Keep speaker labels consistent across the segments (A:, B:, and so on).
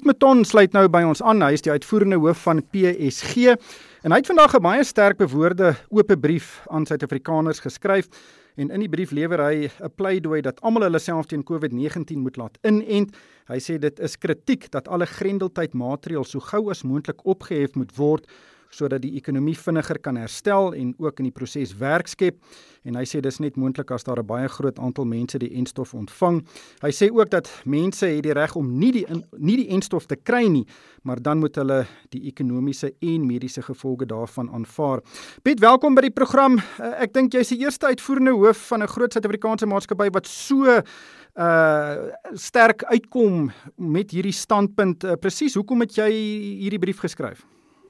A: Meton sluit nou by ons aan. Hy is die uitvoerende hoof van PSG en hy het vandag 'n baie sterk bewoorde oop brief aan Suid-Afrikaners geskryf en in die brief lewer hy 'n pleidooi dat almal hulle self teen COVID-19 moet laat inent. Hy sê dit is kritiek dat alle grendeltydmaatreëls so gou as moontlik opgehef moet word sodat die ekonomie vinniger kan herstel en ook in die proses werk skep. En hy sê dis net moontlik as daar 'n baie groot aantal mense die enstof ontvang. Hy sê ook dat mense het die reg om nie die enstof te kry nie, maar dan moet hulle die ekonomiese en mediese gevolge daarvan aanvaar. Piet, welkom by die program. Ek dink jy's die eerste uitvoerende hoof van 'n groot Suid-Afrikaanse maatskappy wat so sterk uitkom met hierdie standpunt. Presies, hoekom het jy hierdie brief geskryf?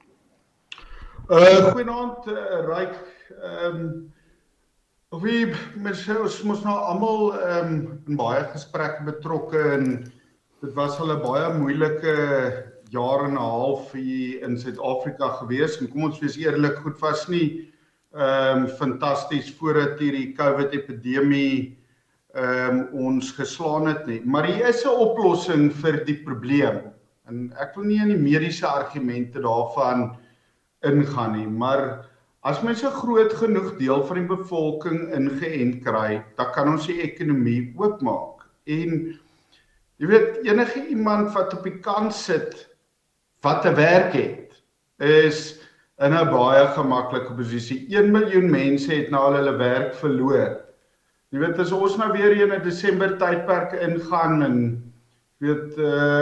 B: Goeienaand, Ryk. Ons moes nou almal in baie gesprekke betrokke en dit was al 'n baie moeilike jaar en 'n half hier in Suid-Afrika gewees. En kom ons wees eerlik, goed was nie fantasties voordat hierdie COVID-epidemie ons geslaan het nie. Maar hier is 'n oplossing vir die probleem. En ek wil nie in die mediese argumente daarvan ingaan nie, maar as mens 'n groot genoeg deel van die bevolking ingeënt kry, dan kan ons die ekonomie oopmaak. En jy weet, enige iemand wat op die kant sit wat 'n werk het, is in 'n baie gemaklike posisie. 1 miljoen mense het nou al hulle werk verloor. Jy weet, as ons nou weer in 'n Desember tydperk ingaan en weet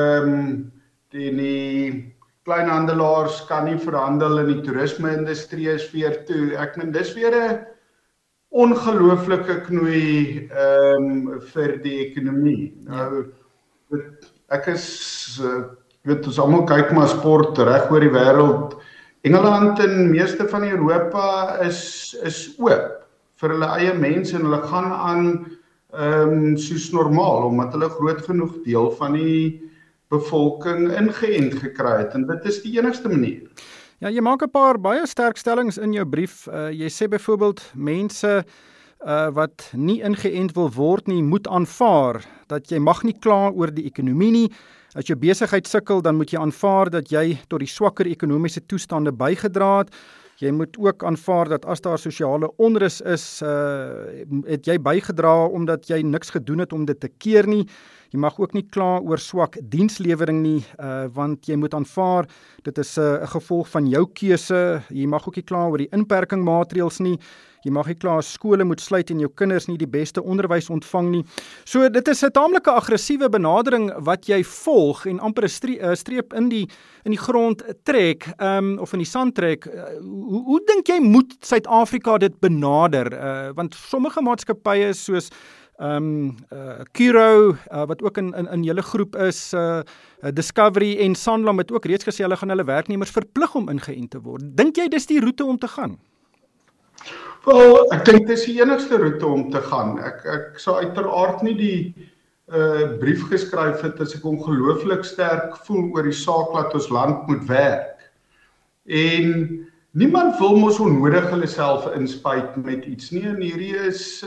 B: die kleinhandelaars kan nie verhandel en die toerisme-industrie is weer toe. Ek meen, dis weer 'n ongelooflike knoei vir die ekonomie. Nou, ek is, weet, ons almal kyk maar sport reg oor die wêreld. Engeland en meeste van Europa is oop vir hulle eie mense en hulle gaan aan soos normaal, omdat hulle groot genoeg deel van die bevolking ingeënt gekry het, en dit is die enigste manier.
A: Ja, jy maak 'n paar baie sterk stellings in jou brief. Jy sê byvoorbeeld mense wat nie ingeënt wil word nie, moet aanvaar dat jy mag nie kla oor die ekonomie nie. As jou besigheid sukkel, dan moet jy aanvaar dat jy tot die swakker ekonomiese toestande bygedra het. Jy moet ook aanvaar dat as daar sosiale onrus is, het jy bygedra omdat jy niks gedoen het om dit te keer nie. Jy mag ook nie kla oor swak dienslewering nie, want jy moet aanvaar, dit is 'n gevolg van jou keuse. Jy mag ook nie kla oor die inperkingmaatreëls nie. Jy mag nie kla as skole moet sluit en jou kinders nie die beste onderwys ontvang nie. So dit is 'n taamlike aggressiewe benadering wat jy volg en amper 'n streep in die grond trek, of in die sand trek. Hoe dink jy moet Suid-Afrika dit benader? Want sommige maatskappye soos Curro, wat ook in julle groep is, Discovery en Sanlam het ook reeds gesê hulle gaan hulle werknemers verplig om ingeënt te word. Dink jy dis die roete om te gaan?
B: Wel, ek dink dis die enigste roete om te gaan. Ek sou uiteraard nie die brief geskryf het as ek ongelooflik sterk voel oor die saak dat ons land moet werk. En niemand wil mos onnodig hulle self inspuit met iets nie, en hierdie is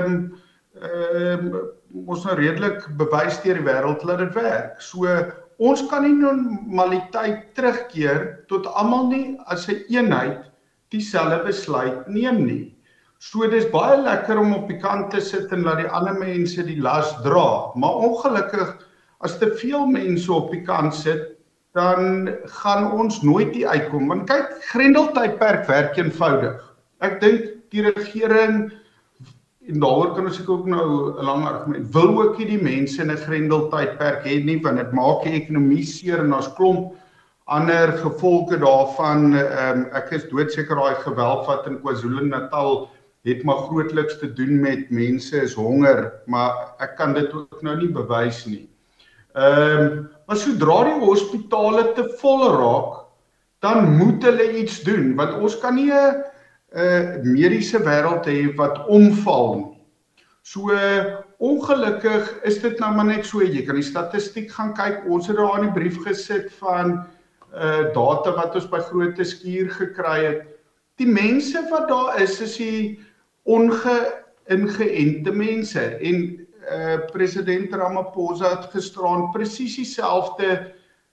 B: ons nou redelik bewys deur die wêreld dat dit werk. So ons kan nie normaliteit terugkeer tot almal nie as 'n eenheid dieselfde besluit neem nie. So dis baie lekker om op die kant te sit en laat die ander mense die las dra, maar ongelukkig as te veel mense op die kant sit, dan gaan ons nooit die uitkom. Want kyk, grendeltydperk werk eenvoudig. Ek dink die regering, en daaroor kan ons ook nou 'n lang argument, wil ook nie die mense in 'n grendeltydperk hê nie, want dit maak die ekonomie seer en daar's klomp ander gevolge daarvan. Ek is doodseker daai geweld wat in KwaZulu-Natal het maar grootliks te doen met mense is honger, maar ek kan dit ook nou nie bewys nie. Maar sodra die hospitale te vol raak, dan moet hulle iets doen, want ons kan nie 'n mediese wêreld hê wat omval nie. So ongelukkig is dit nou maar net so, jy kan die statistiek gaan kyk, ons het daar in die brief gesit van data wat ons by Groote Skuur gekry het. Die mense wat daar is die ingeënte mense, en president Ramaphosa het gisteraan presies dieselfde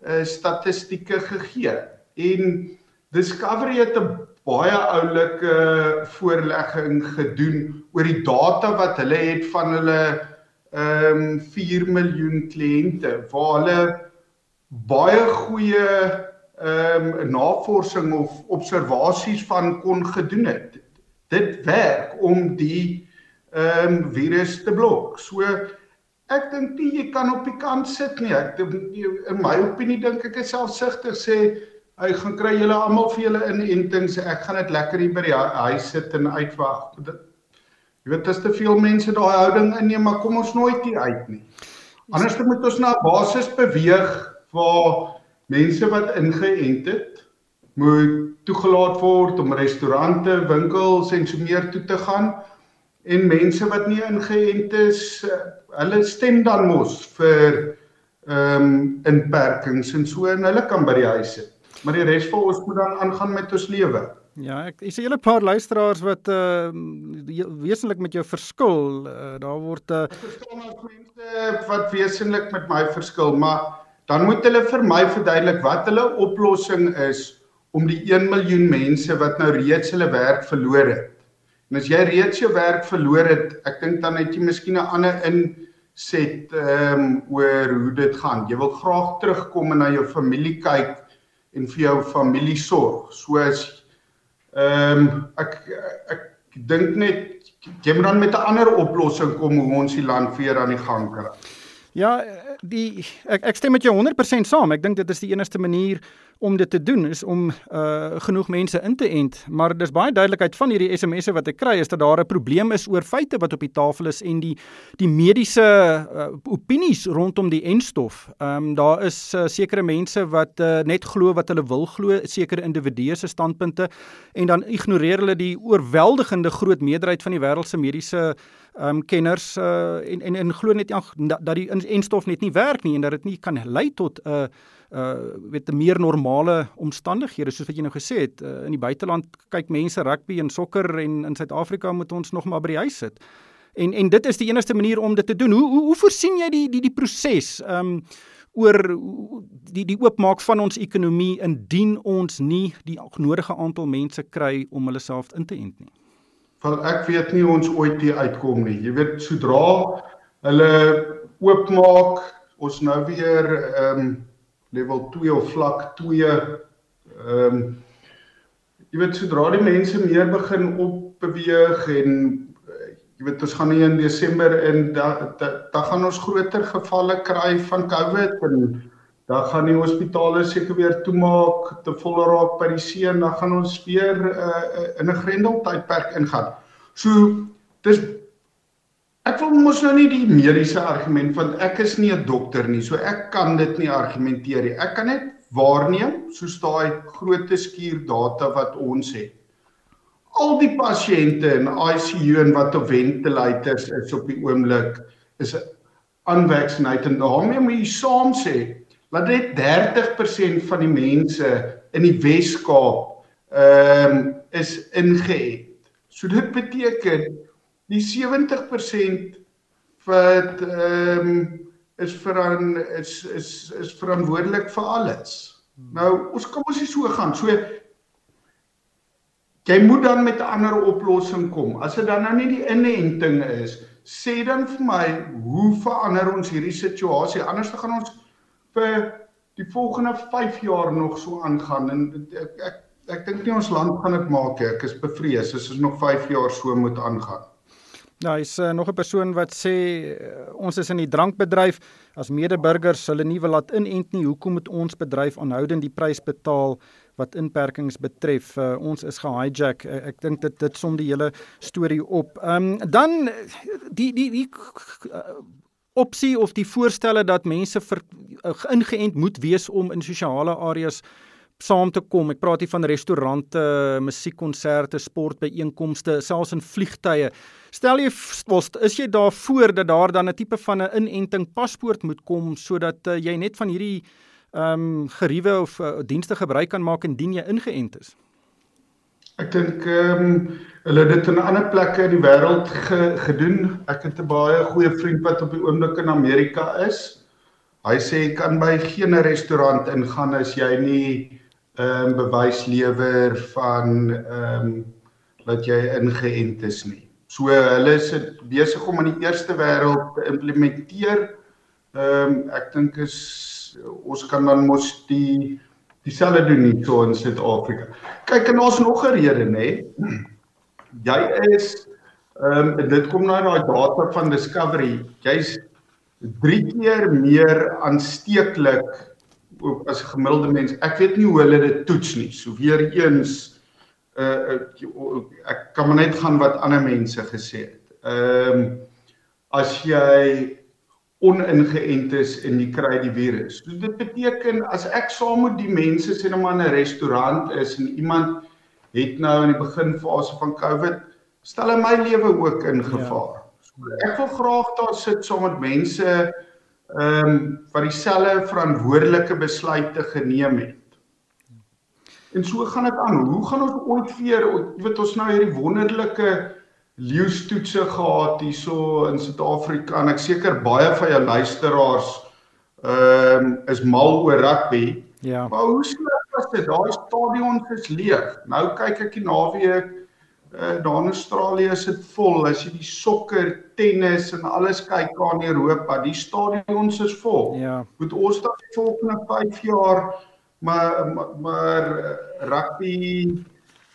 B: statistieke gegee. En Discovery het 'n baie oulike voorlegging gedoen oor die data wat hulle het van hulle 4 miljoen kliënte, waar hulle baie goeie navorsing of observasies van kon gedoen het. Dit werk om die virus te blok. So ek dink nie jy kan op die kant sit nie. In my opinie dink ek is selfsugtig sê hy gaan kry julle almal vir julle inentings. Ek gaan dit lekker hier by die huis sit en uitwag. Jy weet as te veel mense daai houding inneem, maar kom ons nooit hier uit nie. Anders moet ons na 'n basis beweeg waar mense wat ingeënt het, moet toegelaat word om restaurante, winkels en so meer toe te gaan. En mense wat nie ingeënt is, hulle stem dan mos vir inperkings en so en hulle kan by die huis sit. Maar die res van ons moet dan aangaan met ons lewe.
A: Ja, ek is 'n hele paar luisteraars wat wesentlik met jou verskil. Daar word
B: verstaan as mense wat wesentlik met my verskil, maar dan moet hulle vir my verduidelik wat hulle oplossing is om die 1 miljoen mense wat nou reeds hulle werk verloor het. En as jy reeds jou werk verloor het, ek dink dan het jy miskien 'n ander inset oor hoe dit gaan. Jy wil graag terugkom en na jou familie kyk en vir jou familie sorg. Soos ek dink net jy moet dan met 'n ander oplossing kom hoe ons die land weer aan die gang kry.
A: Ja, ek stem met jou 100% saam. Ek dink dit is die enigste manier om dit te doen, is om genoeg mense in te ent. Maar dis baie duidelikheid van hierdie SMS'e wat ek kry, is dat daar 'n probleem is oor feite wat op die tafel is en die mediese opinies rondom die enstof. Daar is sekere mense wat net glo wat hulle wil glo, sekere individue se standpunte, en dan ignoreer hulle die oorweldigende groot meerderheid van die wêreld se mediese kenners en glo net dat die enstof net nie werk nie en dat dit nie kan lei tot 'n meer normale omstandighede, soos wat jy nou gesê het. In die buiteland kyk mense rugby en sokker en in Suid-Afrika moet ons nog maar by die huis sit. En dit is die enigste manier om dit te doen. Hoe voorsien jy die proses oor die oopmaak van ons ekonomie indien ons nie die nodige aantal mense kry om hulle self in te ent nie?
B: Wel, ek weet nie ons ooit hier uitkom nie. Jy weet, sodra hulle oopmaak, ons nou weer level 2 of vlak 2, jy weet, sodra die mense meer begin opbeweeg en jy weet, ons gaan nie in Desember en dan gaan ons groter gevalle kry van COVID en dan gaan die hospitale seker weer toemaak, te volle raak by die see en dan gaan ons weer in 'n grendeltydperk ingaan. So, ek wil mos nou nie die mediese argument, want ek is nie 'n dokter nie, so ek kan dit nie argumenteer nie. Ek kan net waarneem, soos daai groot skuurdata wat ons het. Al die pasiënte in ICU en wat op ventilators is op die oomblik, is unvaccinated en daarmee moet jy saam sê, dat net 30% van die mense in die Wes-Kaap is ingeënt. So dit beteken die 70% wat is verantwoordelik vir alles. Nou, ons kan mos nie so gaan. So jy moet dan met 'n ander oplossing kom. As dit dan nou nie die inenting is, sê dan vir my, hoe verander ons hierdie situasie? Anders gaan ons vir die volgende 5 jaar nog so aangaan en ek dink nie ons land gaan dit maak nie. Ek is bevrees as ons nog 5 jaar so moet aangaan.
A: Nou, is nog 'n persoon wat sê ons is in die drankbedryf, as medeburgers hulle nie wil laat inent nie, hoekom moet ons bedryf aanhoudend die prys betaal wat inperkings betref? Ons is gehijack. Ek dink dit som die hele storie op. Dan die opsie of die voorstelle dat mense ingeënt moet wees om in sosiale areas saam te kom. Ek praat hier van restaurante, musiekkonserte, sportbyeenkomste, selfs in vliegtye. Stel jy, is jy daarvoor dat daar dan 'n tipe van 'n inenting paspoort moet kom, sodat jy net van hierdie geriewe of dienste gebruik kan maak indien jy ingeënt is?
B: Ek dink hulle het dit in ander plekke in die wêreld gedoen. Ek het 'n baie goeie vriend wat op die oomblik in Amerika is. Hy sê jy kan by geen restaurant ingaan as jy nie bewys lewer van dat jy ingeënt is nie. So hulle is besig om in die eerste wêreld te implementeer. Ek dink ons kan dan mos dieselfde doen nie so in Suid-Afrika. Kyk, en ons nog 'n rede, nê? Jy is dit kom nou daai data van Discovery. Jy's 3 keer meer aansteeklik as 'n gemiddelde mens. Ek weet nie hoe hulle dit toets nie. So weer eens ek kan maar net gaan wat ander mense gesê het. As jy oningeënt is en jy kry die virus. So dit beteken as ek saam met die mense sê nou maar in 'n restaurant is en iemand het nou in die beginfase van COVID, stel hy my lewe ook in gevaar. So ek wil graag daar sit saam met mense wat dieselfde verantwoordelike besluite geneem het. En so gaan dit aan. Hoe gaan ons ooit weer, ons nou hierdie wonderlike leeustoetse gehad hierso in Suid-Afrika, en ek seker baie van jou luisteraars is mal oor rugby.
A: Ja.
B: Maar hoe sleg was dit? Daai stadions is leeg. Nou kyk ek die naweek, daar in Australië is dit vol. As jy die sokker, tennis en alles kyk aan Europa, die stadions is vol.
A: Ja.
B: Moet ons dan die volgende 5 jaar maar rugby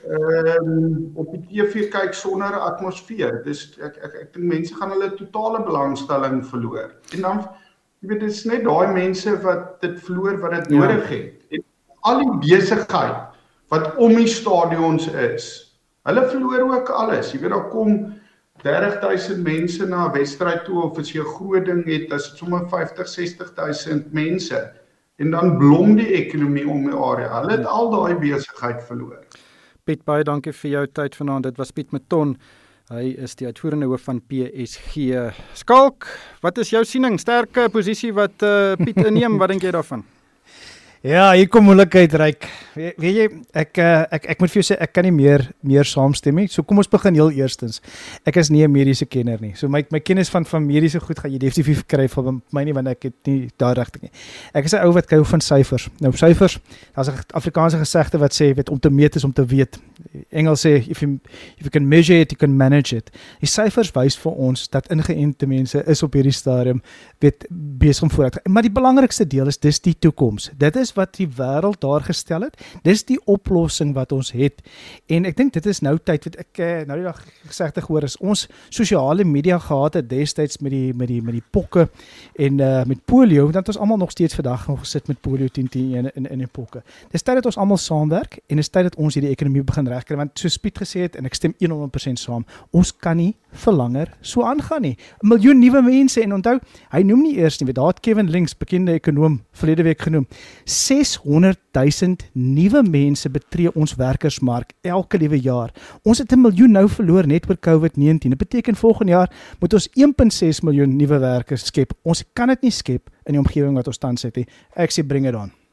B: op die TV kyk sonder atmosfeer. Dis ek dink mense gaan hulle totale belangstelling verloor. En dan jy weet dit is net daai mense wat dit verloor wat dit nodig het. En al die besigheid wat om die stadions is, hulle verloor ook alles. Jy weet daar kom 30,000 mense na 'n wedstryd toe, of as jy 'n groot ding het, as dit sommer 50-60,000 mense. En dan blom die ekonomie om die area. Hulle het al daai besigheid verloor.
A: Piet, baie dankie vir jou tyd vanaand. Dit was Piet Meton. Hy is die uitvoerende hoof van PSG. Skalk, wat is jou siening? Sterke posisie wat Piet inneem, wat dink jy daarvan?
C: Ja, hier kom moeilikheid, Ryk. Weet jy, ek moet vir jou sê, ek kan nie meer saamstem nie. So kom ons begin heel eerstens. Ek is nie 'n mediese kenner nie. So my kennis van mediese goed gaan jy definitief kry van my nie, want ek het nie daar rigting nie. Ek is 'n ou wat hou van syfers. Nou syfers, daar's 'n Afrikaanse gesegde wat sê, weet om te meet is om te weet. Engels sê if you can measure it, you can manage it. Die syfers wys vir ons dat ingeënte mense is op hierdie stadium besig om vooruit. Maar die belangrikste deel is dis die toekoms. Dit is wat die wêreld daar gestel het. Dis die oplossing wat ons het. En ek dink dit is nou tyd, weet ek nou die dag gesegde gehoor is ons sosiale media gehad het destyds met die pokke en met polio, dan het ons almal nog steeds vandag nog gesit met polio 10 in die pokke. Dis tyd dat ons almal saamwerk en dis tyd dat ons hierdie ekonomie begin regkry, want soos Piet gesê het en ek stem 100% saam, ons kan nie vir langer so aangaan nie. 1 miljoen nuwe mense, en onthou, hy noem nie eers nie, daar het Kevin Links, bekende ekonoom, verlede week genoem, 600,000 nuwe mense betree ons werkersmark elke liewe jaar. Ons het 1 miljoen nou verloor net oor COVID-19. Dit beteken volgende jaar moet ons 1,6 miljoen nuwe werkers skep. Ons kan dit nie skep in die omgewing wat ons tans het nie. Ek sê bring dit aan.